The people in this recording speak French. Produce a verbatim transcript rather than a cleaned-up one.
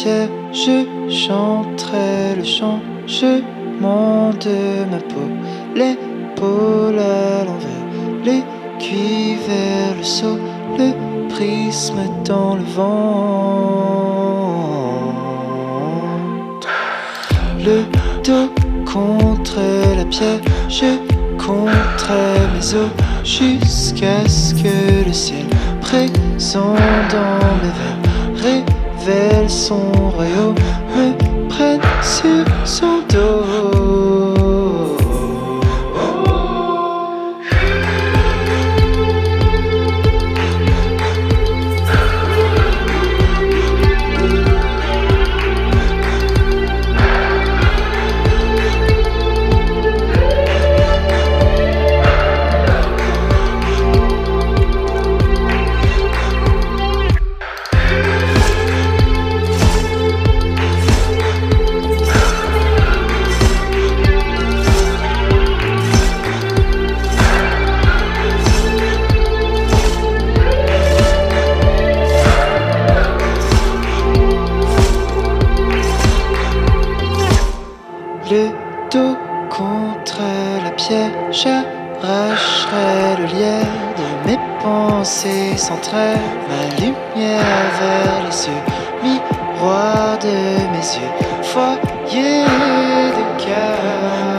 pierre, je chanterai le changement de ma peau, l'épaule à l'envers, l'aiguille vers le seau, le prisme dans le vent, le dos contre la pierre, je compterai mes os jusqu'à ce que le ciel présent dans mes veines révèle son royaume, me prenne sur son dos. Le dos contre la pierre, j'arracherai le lierre de mes pensées sans trêve, ma lumière vers les cieux, miroir de mes yeux, foyer de cœur.